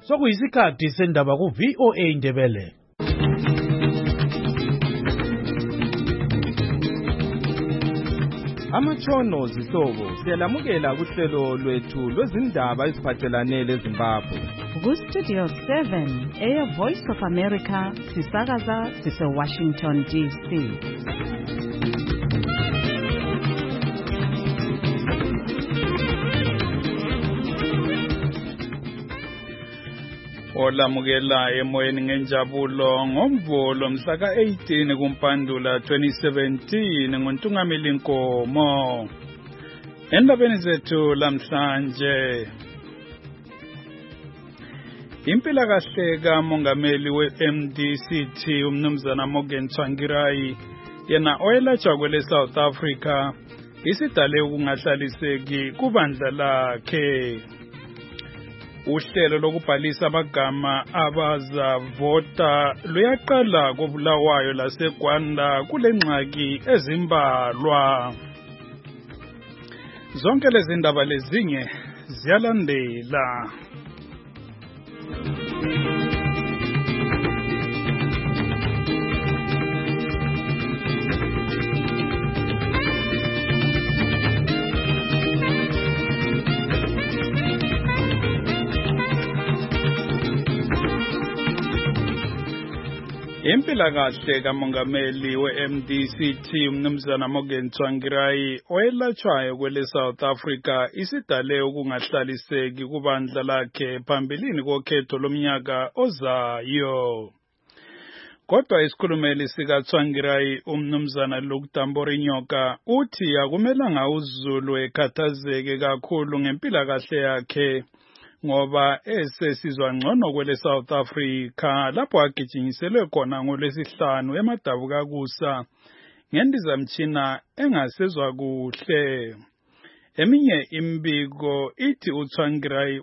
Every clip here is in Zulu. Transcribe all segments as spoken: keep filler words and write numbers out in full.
sokuyisikhathi sendaba ku V O A Indebele. Amatshono zihlobo siyalamukela kuhlelo lwethu lwezindaba eziphathelane leZimbabwe. Ku Studio seven, Air Voice of America, sisakaza sise Washington D C. Olamukela emoyeni ngenjabulo ngomvulo mhla ka eighteen kuMpandula twenty seventeen ngoNtungamili Nkomo. Endabeni zethu lamhlanje, impilakahle kamongameli we-M D C T umnumzana Morgan Tsvangirai yena oyelatshwa kwele South Africa isidale ukungahlaliseki kubandla lakhe. Uhlelo lokubhalisa amagama abazavota luyaqala koBulawayo laseGwanda kule ngxaki ezimbalwa. Zonke lezi ndaba lezinye ziyalandela. Impilakahle kamongameli we-M D C T umnumzana Morgan Tsvangirai oyelatshwayo kwele South Africa isidale ukungahlaliseki kubandla lakhe phambilini kokhetho lomnyaka ozayo. Kodwa isikhulumeli sika Tsvangirai umnumzana Luktambori Nyoka uthi akumelanga uZulu ekhathazeke kakhulu ngempilakahle yakhe ngoba esesizwa ngcono kwele South Africa lapho agijinyiselwe khona ngolwesihlanu eMadabukakusa ngendizamtshina engasezwa kuhle. Eminye imbiko ithi uTsvangirai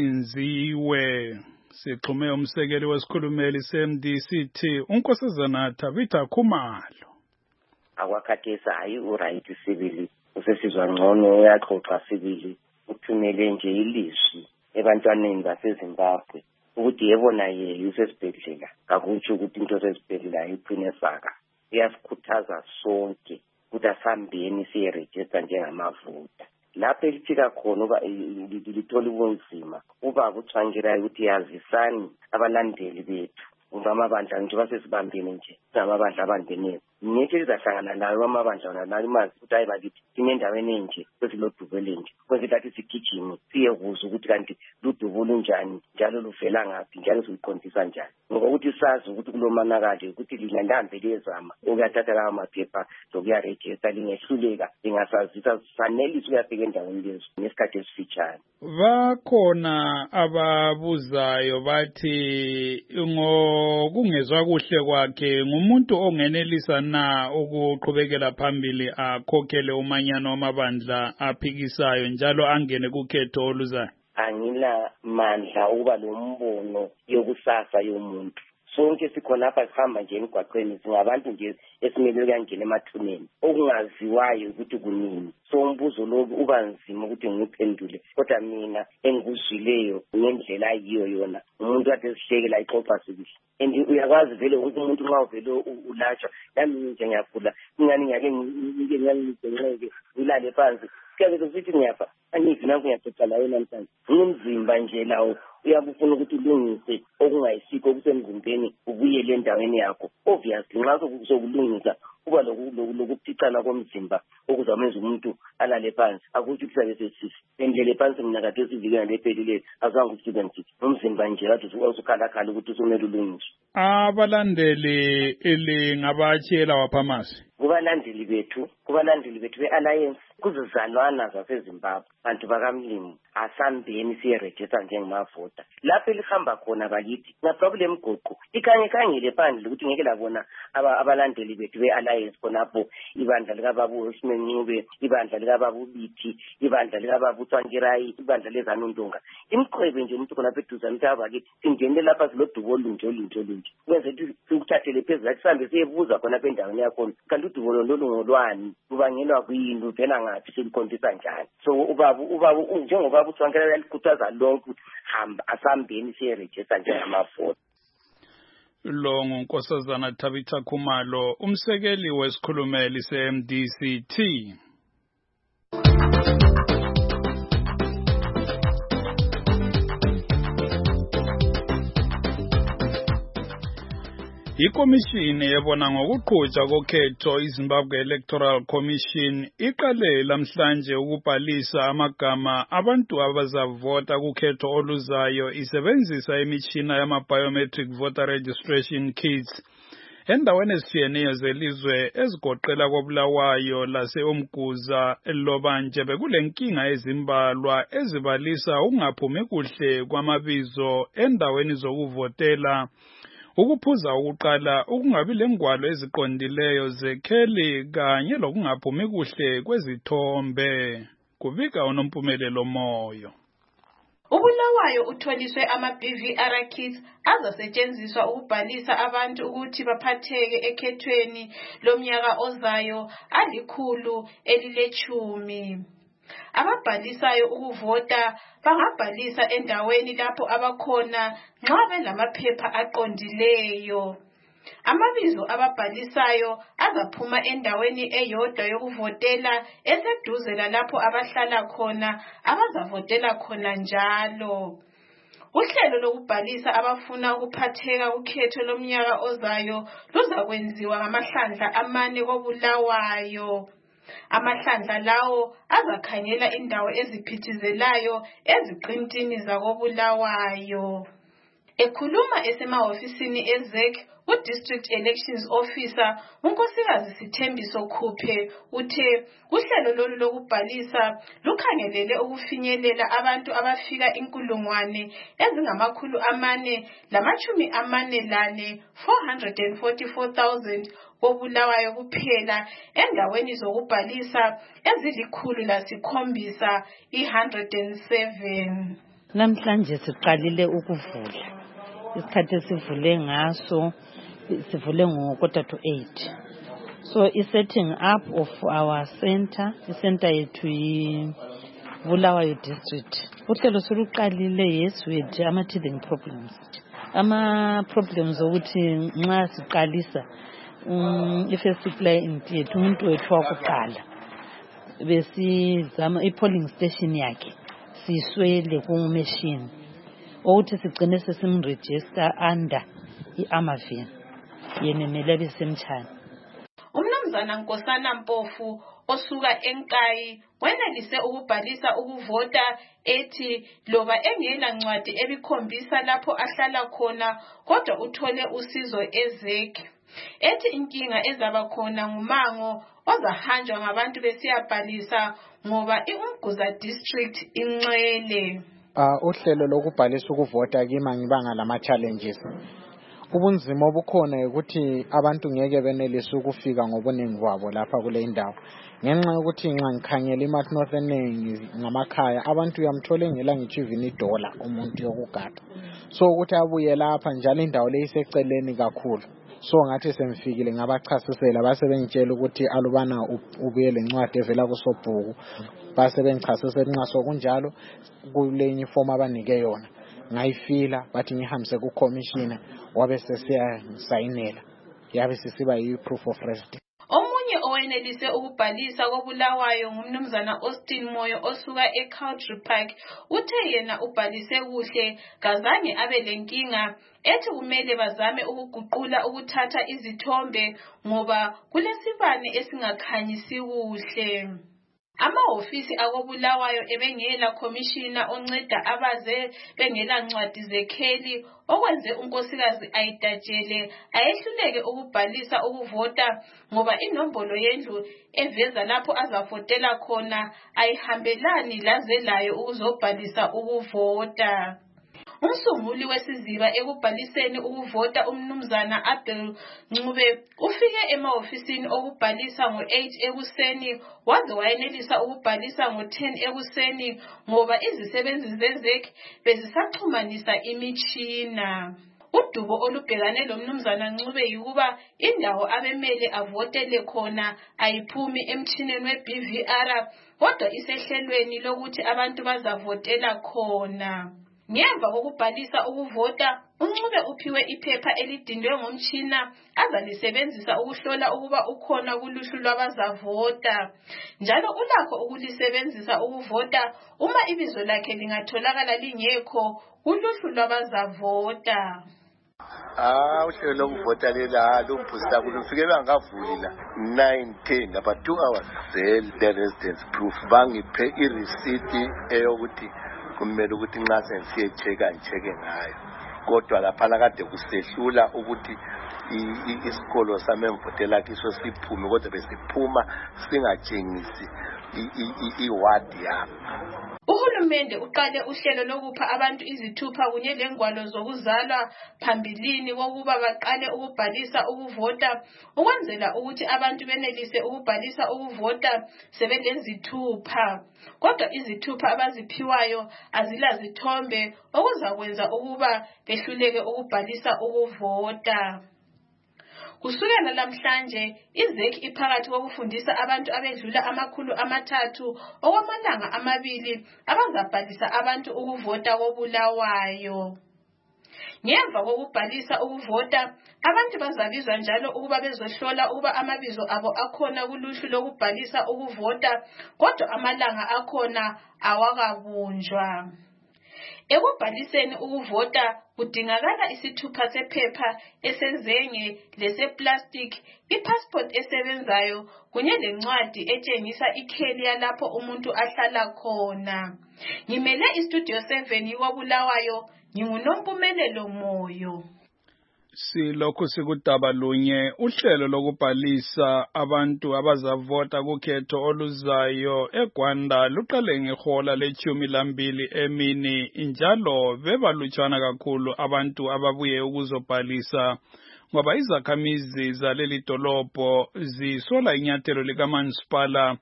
uhlinziwe. Sixhume umsekeli wesikhulumeli se-M D C T uNkosazana Tabitha Khumalo. Akwakhathesa hayi uright sibili usesizwa ngcono uyaxoxa sibili uthumele nje ilizwi ebantwaneni baseZimbabwe ukuthi yebona ye usesibhedlela akutsho ukuthi into sesibhedlela iqine saka. Iyasikhuthaza sonke ukuthi asambeni siyeregister njengamavota. Lapho elifika khona uba lithola ubunzima uba kuTsvangirai ukuthi yazisani abalandeli bethu amabandla nje basesibambeni nje amabandla abandeneyo ngithi lizahlangana nayo amabandla nalo mazi ukuthi ayibakithi sinendaweni enje kwesilodubele nje kwenze lathi sigijime siye kuza ukuthi kanti ludubulu njani njalo luvela ngaphi njalo siqondisa njani ngoba ukuthi sazi ukuthi kulomanakade ukuthi linandambe lezama ukuyathatha lawo maphepha lokuya register lingehluleka lingasazisa sanelisi uyafika endaweni lezo ngesikhathi esifitshane. Bakhona ababuzayo bathi ngo kungezwa kuhle kwakhe ngumuntu ongenelisa na ukuqhubekela phambili akhokhele umanyano wamabandla aphikisayo njalo angene kukhetho oluzayo. Angila mandla uba lombono yokusasa yomuntu. Sonke sikhona lapha sihamba nje emgwaqweni singabantu nje esimele kuyangena emathuneni okungaziwayo ukuthi kunini. So umbuzo lo uba nzima ukuthi ngiphendule kodwa mina engikuzwileyo ngendlela ayiyo yona umuntu ade sihlekela ixoxa sibili and uyakwazi vele ukuthi umuntu nxa uvele ulatshwa nami nje ngiyagula ingani ngiyake ngike ngiyenqeke ngilale phansi kuyabe kusithi ngiyafa angithi nanku ngiyaxoxa layo namhlanje ngumzimba nje lawo uyabufuna ukuthi ulungise okungayisiko okusemzimbeni ubuyele endaweni yakho obviously nxa sokulungisa kuba lokuphicana komzimba okuzamenza umuntu alale phansi akuthi kusabe sesisi endlele phansi mina kade sivikela lephelile azange ukuthi umzimba nje kade usukhalakhala ukuthi usumele ulungiswe. Abalandeli eli ngabatshela waphamasi kubalandeli bethu kubalandeli bethu be-alliance kuzizalwana zaseZimbabwe bantu bakamlimi asambeni siyeregister njengamavota lapho elihamba khona bakithi ngaproblem goqo ikanye khangile phandle ukuthi ngeke labona abalandeli bethu be-alliance khonapho ibandla likaBaba uSimencube ibandla likaBaba Bithi ibandla likaBaba Tsvangirai ibandla leZanundonga imqwebe nje umuntu khonapho eduza mthaba bakithi singene lapha silodubo olunje olunje olunje kwenze ukuthi sikuthathele phezulu sihambe siyebuza khonapho endaweni yakho kanti udubo lolungolwani kubangelwa kuyini uvela ngathi sikhontisa njani. So ubaba ubaba njengoba ubaba uSwankela uyalikhuthaza lonke ukuthi hamba asambeni siye-register njengamavoti. Lo nguNkosazana Tabitha Khumalo, umsekeli wesikhulumeli se-M D C T. Ikomishini yebona ngokuqhutshwa kokhetho iZimbabwe Electoral Commission iqale lamhlanje ukubhalisa amagama abantu abazavota kukhetho oluzayo isebenzisa imitshina yama-biometric voter registration kits endaweni ezitshiyeneyo zelizwe ezigoqela koBulawayo lase-Umguza loba-nje bekule nkinga ezimbalwa ezibalisa ukungaphumi kuhle kwamabizo endaweni zokuvotela, ukuphuza ukuqala, ukungabi lengwalo eziqondileyo zekheli kanye lokungaphumi kuhle kwezithombe. Kubika uNompumelelo Moyo. uBulawayo utholiswe ama-B V R kits azasetshenziswa ukubhalisa abantu ukuthi baphatheke ekhethweni lomnyaka ozayo alikhulu elilechumi. Ababhalisayo ukuvota bangabhalisa endaweni lapho abakhona nxa belamaphepha aqondileyo. Amabizo ababhalisayo azaphuma endaweni eyodwa yokuvotela eseduze lalapho abahlala khona abazavotela khona njalo. Uhlelo lokubhalisa abafuna ukuphatheka kukhetho lomnyaka ozayo luzakwenziwa ngamahlandla amane koBulawayo. Amahlandla lawo azakhangela indawo eziphithizelayo eziqintini zakoBulawayo. Ekhuluma esemahofisini eZ E C, uDistrict Elections Officer uNkosikazi Sithembiso Khuphe uthe uhlelo lolu lokubhalisa lukhangelele ukufinyelela abantu abafika inkulungwane ezingamakhulu amane lamachumi amane lane four hundred forty-four thousand koBulawayo kuphela endaweni zokubhalisa ezilikhulu lasikhombisa one hundred seven. Namhlanje siqalile ukuvula. Isikhathi esivule ngaso sivule ngo-quarter to eight. So i-setting up of our center, i-center yethu yi-Bulawayo district. Uhlelo soluqalile, yes, with ama-teething problems. Ama-problems ukuthi nxa siqalisa um i-first supply yethu umuntu wethu wakuqala besizama i-polling station yakhe siswele ku-machine ukuthi sigcine sesimregister under i-Amavin yenenele besemtshana. Umnumzana Nkosana Mpofu osuka eNkayi wenelise ukubhalisa ukuvota ethi loba engela ncwadi ebikhombisa lapho ahlala khona kodwa uthole usizo eZ E C. Ethi inkinga ezaba khona ngumango ozahanjwa ngabantu besiyabhalisa ngoba iUmguza district inxele. Uh, uhlelo lokubhalisa ukuvota kimi ngibanga lama challenges. Ubunzima obukhona ukuthi abantu ngeke benelise ukufika ngobuningi babo lapha kule indawo. Ngenxa yokuthi nxa ngikhangela iMark North eningi ngamakhaya abantu uyamthola engela ngitsho even idola umuntu yokugada. So ukuthi abuye lapha njalo indawo leyiseceleni kakhulu. So ngathi semfikile ngabachasisela base bengitshela ukuthi alubana ubuye lencwadi evela kusobhuku. Base bengichasisela nxaso kunjalo kulenye iform abanike yona. Ngayifila bathi ngihambise ku commissioner wabe sesiya sayinela. Yabe sisiba yi proof of residence. Omunye owenelise ukubhalisa koBulawayo ngumnumzana Austin Moyo osuka eCountry Park uthe yena ubhalise kuhle kazange abe lenkinga ethi kumele bazame ukuguqula ukuthatha izithombe ngoba kulesibane esingakhanyisi kuhle. Amahofisi akoBulawayo ebengela commissioner onceda abaze bengela ncwadi zekheli okwenze unkosikazi ayidatshele ayehluleke ukubhalisa ukuvota ngoba inombolo yendlu eveza lapho azavotela khona ayihambelani laze layo ukuzobhalisa ukuvota. Umsunguli wesiziba ekubhaliseni ukuvota umnumzana Abdul Ncube ufike emahofisini okubhalisa ngo-eight ekuseni waze wayenelisa ukubhalisa ngo-ten ekuseni ngoba izisebenzi zeZ E C bezisaxhumanisa imitshina. Udubo olubhekane lomnumzana Ncube yikuba indawo abemele avotele khona ayiphumi emtshineni we-B V R kodwa isehlelweni lokuthi abantu bazavotela khona. Ngemva kokubhalisa ukuvota, uNcube uphiwe iphepha elidindwe ngomtshina azalisebenzisa ukuhlola ukuba ukhona kuluhlu lwabazavota. Njalo ulakho ukulisebenzisa ukuvota uma ibizo lakhe lingatholakala lingekho kuluhlu lwabazavota. Ah, uhlelo lokuvota lela lumbusisa kulufike bangavuli la nine ten about two hours the residence proof bangiphe i-receipt eyokuthi kumele ukuthi nxa sensiye checka ngicheke ngayo, kodwa lapha kade kusehlula ukuthi isikolo sami emvotela kiso siphume, kodwa besiphuma singatshengisi i-ward yami. Uhulumende uqale uhlelo lokupha abantu izithupha kunye lengwalo zokuzalwa phambilini kokuba baqale ukubhalisa ukuvota, ukwenzela ukuthi abantu benelise ukubhalisa ukuvota sebelezithupha. Kodwa izithupha abaziphiwayo azilazithombe okuzakwenza ukuba behluleke ukubhalisa ukuvota. Kusukela namhlanje I Z E C iphakathi kokufundisa abantu abedlula amakhulu amathathu okwamalanga amabili abazabhalisa abantu ukuvota koBulawayo. Ngemva kokubhalisa ukuvota, abantu bazabizwa njalo ukuba bezohlola ukuba amabizo abo akhona kuluhlu lokubhalisa ukuvota, kodwa amalanga akhona awakabunjwa. Ekubhaliseni ukuvota kudingakala isithupha sephepha esezenge leseplastic, ipassport esebenzayo kunye lencwadi etshengisa ikheli yalapho umuntu ahlala khona. Ngimele iStudio seven koBulawayo, nginguNompumelelo Moyo. Silokhu sikudaba lunye uhlelo lokubhalisa abantu abazavota kukhetho oluzayo eGwanda luqale ngehola lechumi lambili emini, njalo bebalutshwana kakhulu abantu ababuye ukuzobhalisa ngoba izakhamizi zaleli dolobho zisola inyathelo likamasipala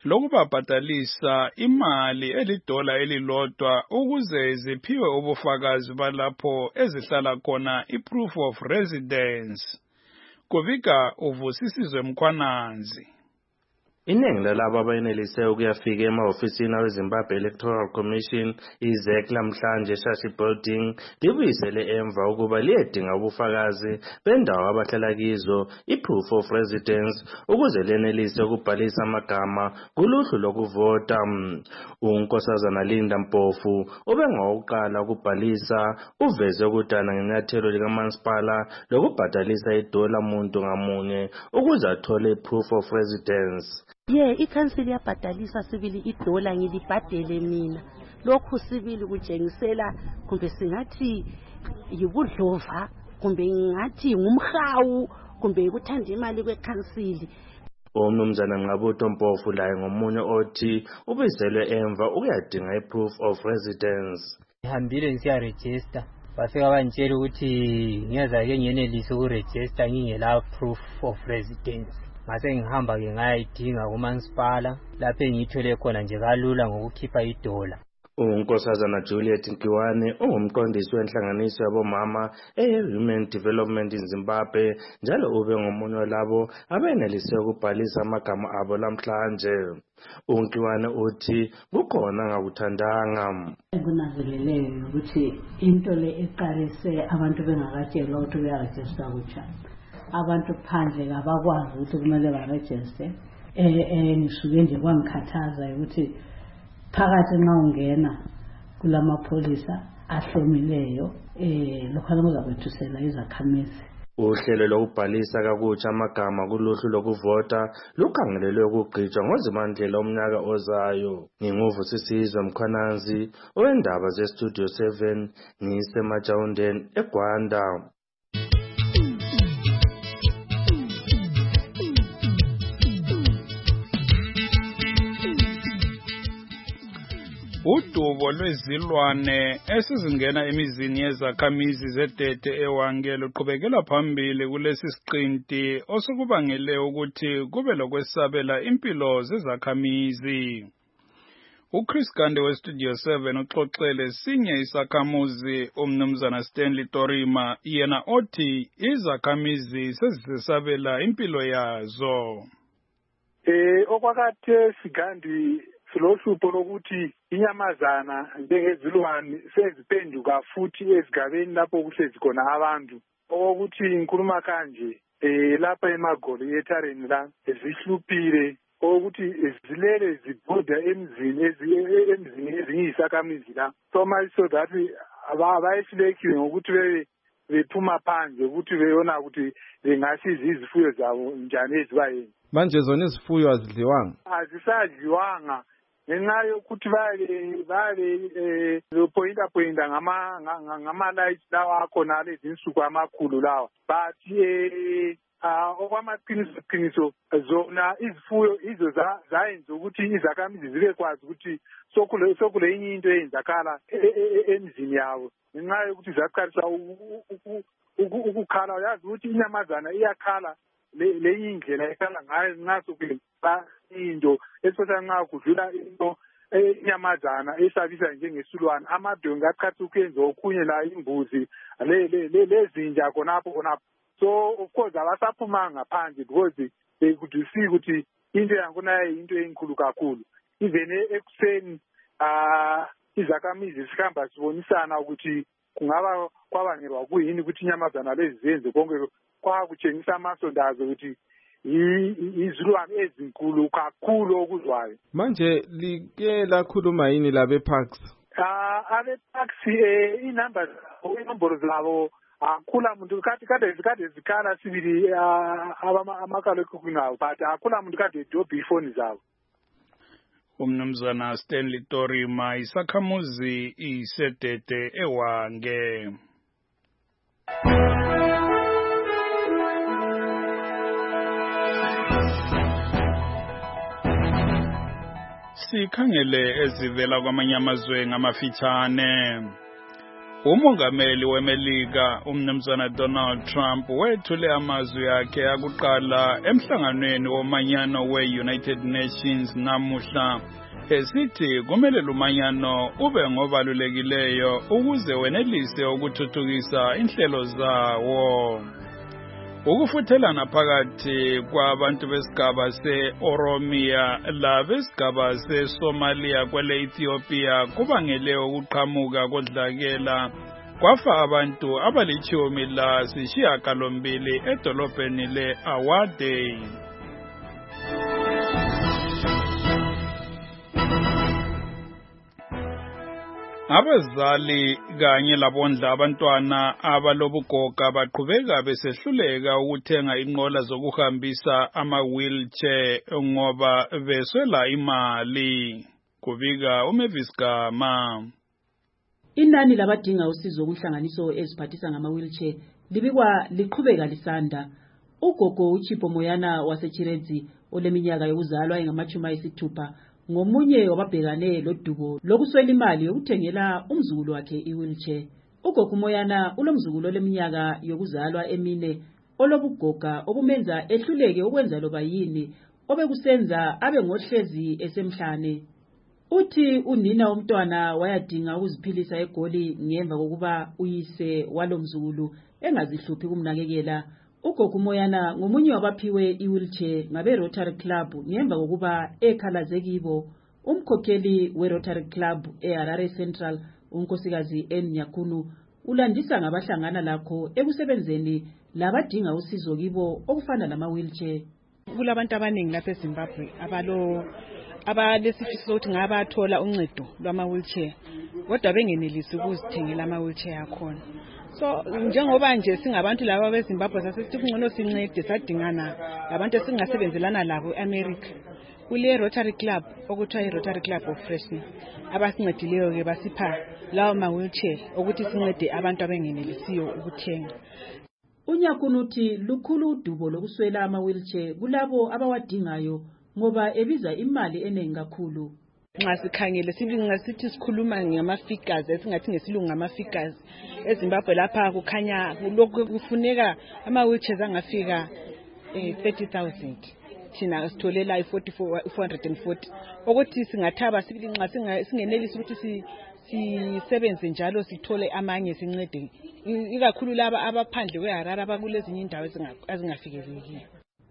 lokubabhadalisa imali elidola elilodwa ukuze ziphiwe ubufakazi balapho ezihlala khona i-proof of residence. Kubika uvusisizwe Mkhwananzi. Iningi lalabo abayenelise ukuyafika emahofisini aweZimbabwe Electoral Commission I Z E C lamhlanje Shashi Building libuyisele emva ukuba liyedinga ubufakazi bendawo abahlala kizo i-proof of residence ukuze lenelise ukubhalisa amagama kuluhlu lokuvota. uNkosazana Linda Mpofu ubengowokuqala ukubhalisa uveze ukudana ngenyathelo likamasipala lokubhadalisa idola muntu ngamunye ukuze athole i-proof of residence. Ye ikhansili yabhadalisa sibili idola ngilibhadele mina. Lokhu sibili kutshengisela kumbe singathi yibudlova kumbe ngathi ngumhawu kumbe ukuthanda imali kwekhansili. Umnumzana Nqabutho Mpofu laye ngomunye othi ubizelwe emva ukuyadinga i-proof of residence. Ngihambile ngisiya register bafika bantshela ukuthi ngiyeza ke ngiyenelisa ukuregister ngingela proof of residence. Mase ngihamba ke ngayidinga kumasipala lapho engithole khona nje kalula ngokukhipha idola. uNkosazana Juliet Nkiwane ungumqondisi wenhlanganiso yabomama e-Human Development in Zimbabwe, njalo ube ngomunye walabo abenelise ukubhalisa amagama abo lamhlanje. uNkiwane uthi kukhona ngakuthandanga. Kunanzeleleke ukuthi into le eqalise abantu bengakatshelwa ukuthi bayarejista kutsha. Abantu phandle kabakwazi ukuthi kumele barejiste. Eh ngisuke nje kwangikhathaza ukuthi phakathi nxa ungena kulamapholisa ahlomileyo eh lokho kuzakwethusela izakhamizi. Uhlelo lokubhalisa kakutsha amagama kuluhlu lokuvota lukhangelelwe ukugqitshwa ngoZibandlela omnyaka ozayo. Nginguvusisizwe Mkhwananzi owendaba zeStudio seven ngisemajawundeni eGwanda. Udubo lwezilwane esizingena emizini yezakhamizi zedede eWange luqhubekela phambili kulesi siqinti osukubangele ukuthi kube lokwesabela impilo zezakhamizi. uChris Gande weStudio seven uxoxele sinye isakhamuzi umnumzana Stanley Torima yena othi izakhamizi sezisabela impilo yazo. Eh okwakathe Sigandi silohlupho lokuthi inyamazana njengezilwane sezipenduka futhi ezigabeni lapho kuhlezi khona abantu okokuthi ngikhuluma kanje eh lapha eMagoli ethareni la zihluphile okokuthi zilele zibhoda emzini emzini eziyisakamizi la so much so that abayihlekiwe ngokuthi bebe bephuma phandle ukuthi beyona ukuthi bengasiza izifuyo zabo njani ezibayeni. Manje zona izifuyo azidliwanga azisadliwanga ngenxa yokuthi bale bale lopointa pointa ngama ngama lights lawa akhona lezi insuku amakhulu lawa but eh okwamaqiniso qiniso zona izifuyo izo zayenza ukuthi izakhamizi zibe kwazi ukuthi sokule sokule enye into eyenzakala emzini yabo ngenxa yokuthi zaqalisa ukukhala yazi ukuthi inyamazana iyakhala le indlela ekhala ngayo nxa sokuba into especially nxa kudlula into inyamazana esabisa njengesilwane amadonga aqhatha ukwenza okunye la imbuzi le lezinja khonapho khonapho so of course abasaphuma ngaphandle because they could see ukuthi into yakhona into enkulu kakhulu even ekuseni ah izakhamizi sikhamba sibonisana ukuthi kungaba kwabangelwa kuyini ukuthi inyamazana lezi zenze konke kwakutshengisa amasondazo ukuthi izilwane ezinkulu kakhulu okuzwayo. Manje like lakhuluma yini labe parks? Ah abe parks eh inamba inombolo zabo akula muntu kati kade zikade zikhala sibili amakalo ekukungawo but akula muntu kade dobi ifoni zabo. Umnumzana Stanley Torima isakhamuzi isedede ewange. Sikhangele ezivela kwamanye amazwe ngamafitshane. Umongameli weMelika umnumzana Donald Trump wethule amazwi akhe akuqala emhlanganweni womanyano we-United Nations namuhla esithi kumele lumanyano ube ngobalulekileyo ukuze wenelise ukuthuthukisa inhlelo zawo. Ukufuthelana phakathi kwabantu besigaba se-Oromia labesigaba se-Somalia kwele Ethiopia kubangele ukuqhamuka kodlakela kwafa abantu abalitshumi la sishiyagalombili edolobheni le-Awadey. Abazali kanye labondla abantwana abalobugoga baqhubeka besehluleka ukuthenga inqola zokuhambisa ama-wheelchair ngoba beswela imali. Kubika uMavis Gama. Inani labadinga usizo kuhlanganiso eziphathisa ngama-wheelchair libikwa liqhubeka lisanda. Ugogo uChipho Moyana waseChiredzi oleminyaka yokuzalwa engamachumi ayisithupha ngomunye wababhekane lodubo lokuswela imali yokuthengela umzukulu wakhe i-wheelchair. Ugogo Moyana ulomzukulu oleminyaka yokuzalwa emine olobugoga obumenza ehluleke ukwenza loba yini obekusenza abe ngohlezi esemhlane. Uthi unina womntwana wayadinga ukuziphilisa eGoli ngemva kokuba uyise walomzukulu engazihluphi kumnakekela. Ugogo Moyana ngomunye wabaphiwe i-wheelchair ngabe Rotary Club ngemva kokuba ekhalaze kibo. Umkhokheli we-Rotary Club eHarare Central unkosikazi eNyakhunu ulandisa ngabahlangana lakho ekusebenzeni labadinga usizo kibo okufana nama-wheelchair. Kulabantu abaningi lapha eZimbabwe abalo abalesifiso sokuthi ngabathola uncedo lwama-wheelchair kodwa bengenelisi ukuzithengela ama-wheelchair akhona. So njengoba nje singabantu laba beZimbabwe sasithi kungcono sincede sadingana labantu esingasebenzelana labo eAmerica. Kule Rotary Club okuthiwa iRotary Club of Freshness abasincedileyo ke basipha lawo ma-wheelchair ukuthi sincede abantu abengenelisiyo ukuthenga. Unyakhunu uthi lukhulu udubo lokuswela ama-wheelchair kulabo abawadingayo ngoba ebiza imali enengi kakhulu. Nxa sikhangele sibingasithi sikhuluma ngama-figures esingathi ngesilungu ngama-figures eZimbabwe lapha kukhanya lokhu kufuneka ama-wheelchairs angafika thirty thousand thina sitholela i-four hundred forty ukuthi singathaba sibili nxa singenelisi ukuthi sisebenze njalo sithole amanye sincede ikakhulu laba abaphandle kweHarare abakulezinye indawo ezingafikelekiyo.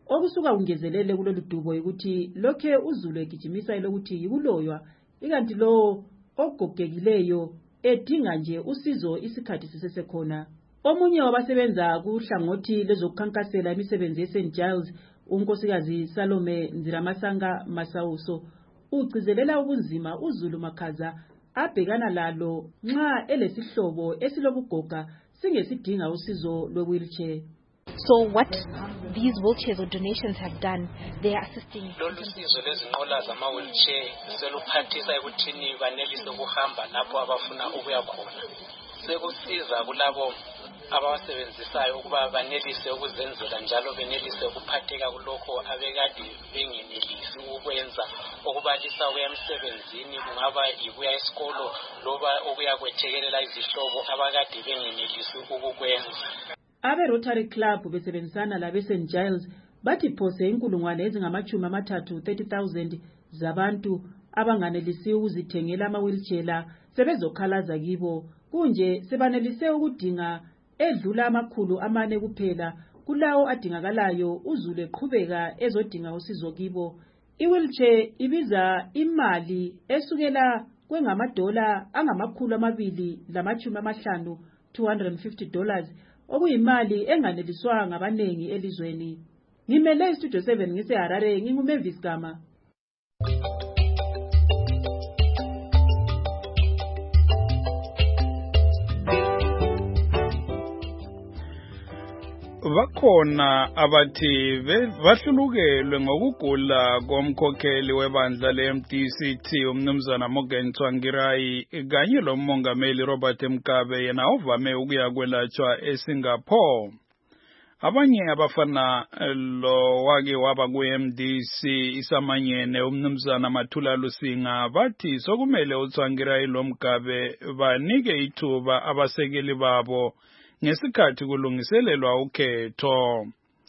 okusuka ungezelele kulolu dubo ukuthi lokhe uZulu egijimisa elokuthi yikuloywa ikanti lo ogogekileyo edinga nje usizo isikhathi sisesekhona. Omunye wabasebenza kuhlangothi lezokukhankasela imisebenzi yeSaint Giles unkosikazi Salome Nziramasanga Masauso ugcizelela ubunzima uZulu Makhaza abhekana lalo nxa elesihlobo esilobugoga singesidinga usizo lwe-wheelchair. So what these wheelchairs or donations have done, they are assisting. Lolu sizo lezinqola zama-wheelchair seluphathisa ekuthini banelise ukuhamba lapho abafuna ukuya khona. Sekusiza kulabo abawasebenzisayo ukuba banelise ukuzenzela njalo benelise ukuphatheka kulokho abekade bengenelisi ukwenza, okubalisa ukuya emsebenzini, kungaba yikuya esikolo loba ukuya kwethekelela izihlobo abakade bengenelisi ukukwenza. Abe Rotary Club besebenzisana labe Saint Giles bathi phose inkulungwane ezingamachumi amathathu thirty thousand zabantu abanganelisi ukuzithengela ama-wheelchair la sebezokhalaza kibo kunje sebanelise ukudinga edlula amakhulu amane kuphela kulawo adingakalayo uZulu eqhubeka ezodinga usizo kibo. I-wheelchair ibiza imali esukela kwengamadola angamakhulu amabili lamachumi amahlanu two hundred fifty dollars okuyimali enganeliswa ngabanengi elizweni. Ngimele iStudio seven ngise Harare nginguMavis Gama. Bakhona abathi bahlulukelwe ngokugula komkhokheli webandla le-M D C T umnumzana Morgan Tsvangirai kanye lo mongameli Robert Mugabe yena ovame ukuya kwelatshwa eSingapore. Abanye abafana lo wake waba ku-M D C isamanyene umnumzana Mathula Lusinga bathi sokumele uTsvangirai lo Mugabe banike ithuba abasekeli babo ngesikhathi kulungiselelwa ukhetho.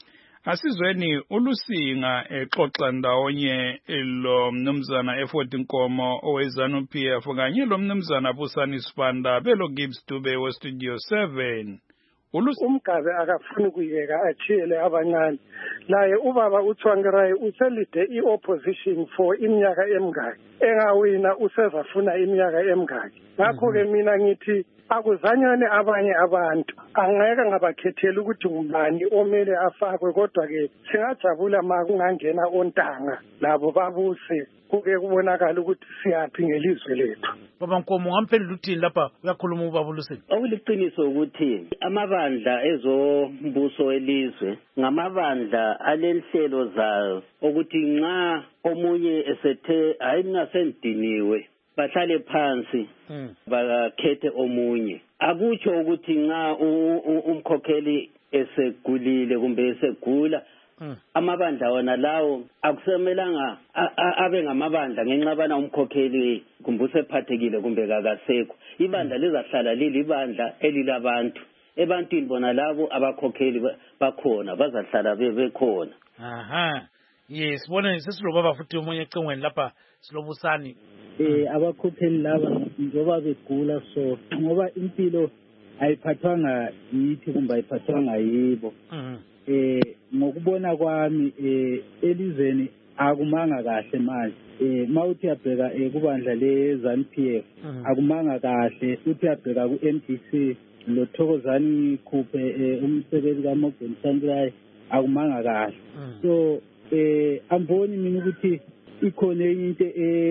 Asizweni uLusinga exoxa ndawonye lo mnumzana eFort Nkomo oweZanu P F kanye lo mnumzana Busani Sibanda belo Gibbs Dube we Studio seven. Umgabe akafuni kuyeka achiyele abancane. Naye ubaba uTsvangirai uselide i-opposition for iminyaka emingaki. Engawina usezafuna iminyaka emingaki. Ngakho ke mina ngithi akuzanyane abanye abantu, angeke ngabakhethela ukuthi ngubani omele afakwe, kodwa ke singajabula ma kungangena ontanga labo babuse kuke kubonakala ukuthi siyaphi ngelizwe lethu. Baba Nkomo ngamphendula uthini lapha uyakhuluma ubaba uLusinga? Okuliqiniso ukuthi amabandla ezombuso elizwe ngamabandla alenhlelo zayo ukuthi nxa omunye esethe hayi mina sendiniwe bahlale phansi bakhethe omunye. Akutsho ukuthi nxa umkhokheli esegulile kumbe esegula amabandla wona lawo akusemelanga abe ngamabandla ngenxa bana umkhokheli kumbe usephathekile kumbe kakasekho. Ibandla lizahlala lilibandla elilabantu. Ebantwini bona labo abakhokheli bakhona bazahlala bebekhona. Aha. Yes, bona sesilobaba futhi umunye ecengweni lapha silobusani. Eh abakhokheli laba njoba begula so ngoba impilo ayiphathwanga yithi kumbe ayiphathwanga yibo. Eh ngokubona kwami eh elizweni akumanga kahle manje. Eh mawuthi yabheka kubandla leZanu P F akumanga kahle, uthi yabheka ku-M D C lo Thokozani Khuphe umsebenzi kaMorgan Tsvangirai akumanga kahle. So eh amboni mina ukuthi ikhona into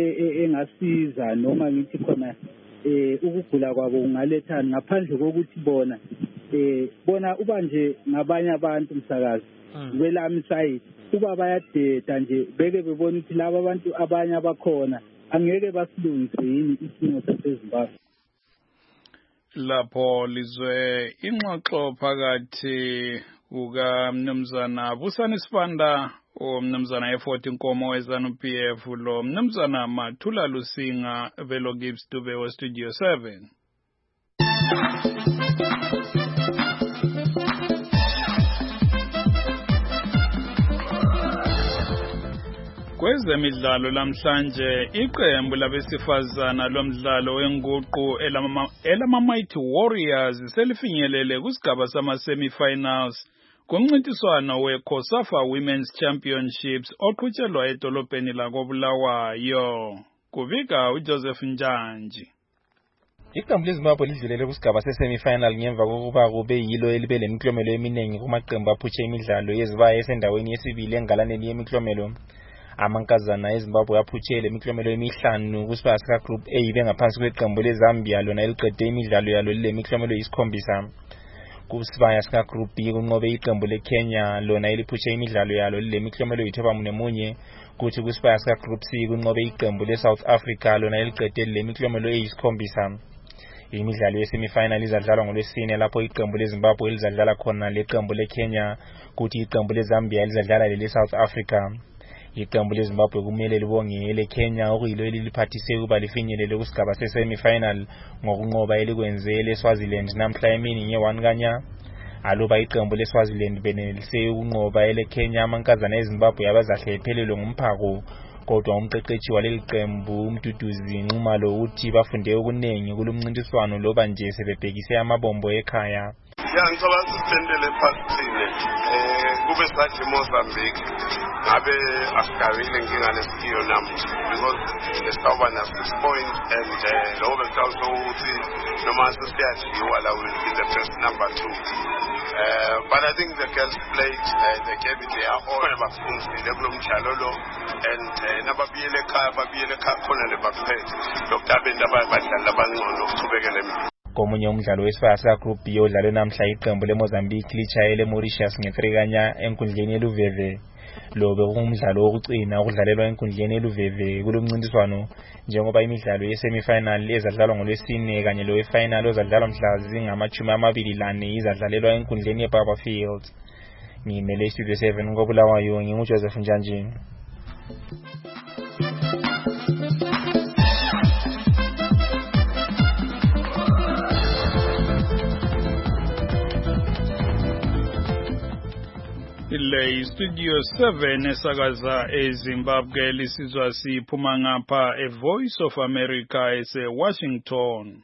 engasiza noma ngithi khona eh ukugula kwabo ungaletha ngaphandle kokuthi bona eh bona uba nje ngabanye abantu umsakazi kwelami side kuba bayadeta nje beke bebona ukuthi laba abantu abanye abakhona angeke basilungise yini isimo saseZimbabwe. Lapho lizwe ingxoxo phakathi kuka mnumzana Busani Sibanda umnumzana eFort Nkomo weZanu P F lo mnumzana Mathula Lusinga velo Gibbs Dube we Studio seven. Kwezemidlalo lamhlanje iqembu labesifazana lomdlalo wenguqu elama Mighty Warriors selifinyelele kusigaba sama semi-finals kumncintiswano we-COSAFA Women's Championships oqhutyelwa edolobheni lakoBulawayo. Kuvika uJoseph Njanji. Iqembu leZimbabwe lidlulele kusigaba se-semi-final ngemva kokuba kube yilo elibe lemiklomelo eminingi kumaqembu aphutshe imidlalo yezibaya esendaweni yesibili engalaneni yemiklomelo. Amankazana eZimbabwe aphutshe lemiklomelo emihlanu kusibaya sika-Group A ibe ngaphansi kweqembu leZambia lona eliqede imidlalo yalo lemiklomelo yisikhombisa. Kusibaya sika-Group B kunqobe iqembu leKenya lona eliphutshe imidlalo yalo lemiklomelo yithoba munye kuthi kusibaya sika-Group C kunqobe iqembu leSouth Africa lona eliqede lemiklomelo eyisikhombisa. Imidlalo yesemifinal izadlalwa ngolwesine lapho iqembu leZimbabwe elizadlala khona leqembu leKenya kuthi iqembu leZambia elizadlala lele-South Africa. Iqembu leZimbabwe kumele libonge leKenya okuyilo eliliphathise ukuba lifinyelele kusigaba se-semifinal ngokunqoba elikwenze leSwaziland namhla emini nge-one kanya. Aluba iqembu leSwaziland benelise ukunqoba eleKenya, amankazana eZimbabwe abazahle ephelelwe ngumphako. Kodwa umqeqeshi waleli qembu uMduduzi Nxumalo uthi bafunde okuningi kulomncintiswano loba nje sebebhekise amabombo ekhaya. Ya ngicabanga sisendele phasithini eh kube sathi Mozambique ngabe asigabile inkinga lesiyo namuhla because esitawuba na six point and lo bekutawusho ukuthi noma sesiyadliwa la will be the first number two. Uh, but I think the girls played, uh, they gave it their all abafundisile kulo mdlalo lo and nababiyele ekhaya babiyele ekhaya khona lebaphethe lokudabeni abadlali abangcono ukuchubekele mina. Komunye umdlalo wesibaya sika-Group B odlalwe namhla iqembu leMozambique litshayele eMauritius nge-three kanya enkundleni yeLuveve. Lo bekungumdlalo wokucina ukudlalelwa enkundleni yeLuveve kulomncintiswano njengoba imidlalo ye-semifinal ezadlalwa ngolwesine kanye lowe-final ozadlalwa mhla zingamashumi amabili lane izadlalelwa enkundleni yeBarber Field. Ngimele Studio seven koBulawayo, nginguJoseph Njanji. Le Studio seven esakaza eZimbabwe lisizwa siphuma ngapha eVoice of America ese Washington.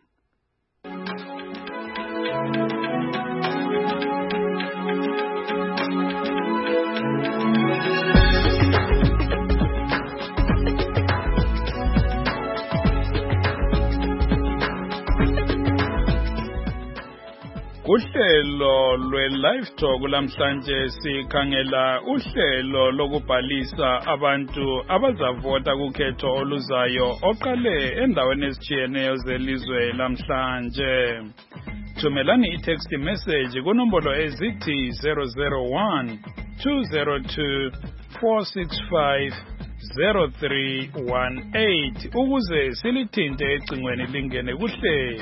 Uhlelo lwe-Live Talk lamhlanje sikhangela uhlelo lokubhalisa abantu abazavota kukhetho oluzayo oqale endaweni ezitshiyeneyo zelizwe lamhlanje. Thumelani i-text message kunombolo ezithi zero zero one two zero two four six five zero three one eight ukuze silithinte ecingweni lingene kuhlelo.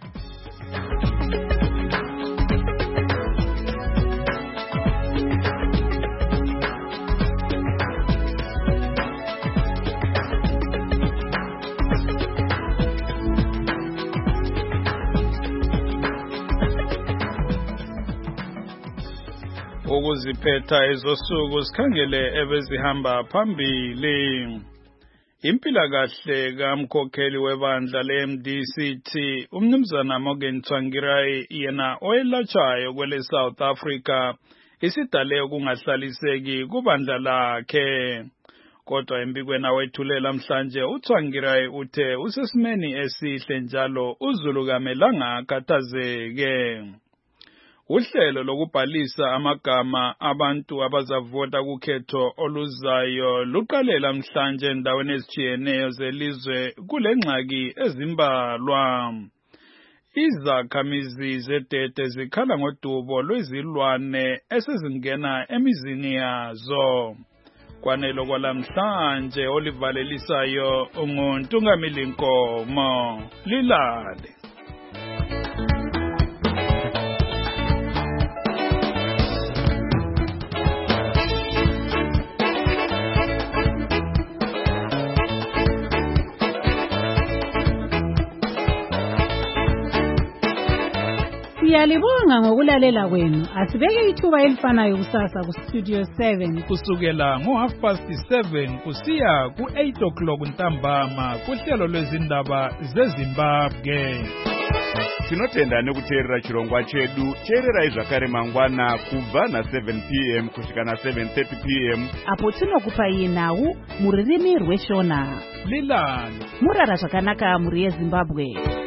Ukuziphetha ezosuku sikhangele ebezihamba phambili. Impilakahle kamkhokheli webandla le-M D C T umnumzana Morgan Tsvangirai yena oyelatshayo kwele South Africa isidale ukungahlaliseki kubandla lakhe. Kodwa embikweni awethulela namhlanje uTsvangirai uthe usesimeni esihle njalo uZulu kamelanga akhathazeke. Uhlelo lokubhalisa amagama abantu abazavota kukhetho oluzayo luqale namhlanje endaweni ezitshiyeneyo zelizwe kulengxaki ezimbalwa. Izakhamizi zedede zikhala ngodubo lwezilwane esezingena emizini yazo. Kwanelo kwalamhlanje olivalelisayo uNtungamili Nkomo lilale. Siyalibonga ngokulalela kwenu. Asibeke ithuba elifanayo kusasa ku Studio seven kusukela ngo half past seven kusiya ku eight o'clock ntambama kuhlelo lwezindaba zeZimbabwe. tinotenda nekuteerera chirongwa chedu. Teererai zvakare mangwana kubva na-seven p m kusvika na-seven thirty p m apo tinokupai nhau muririmi rweshona. Lilano murara zvakanaka muri yeZimbabwe.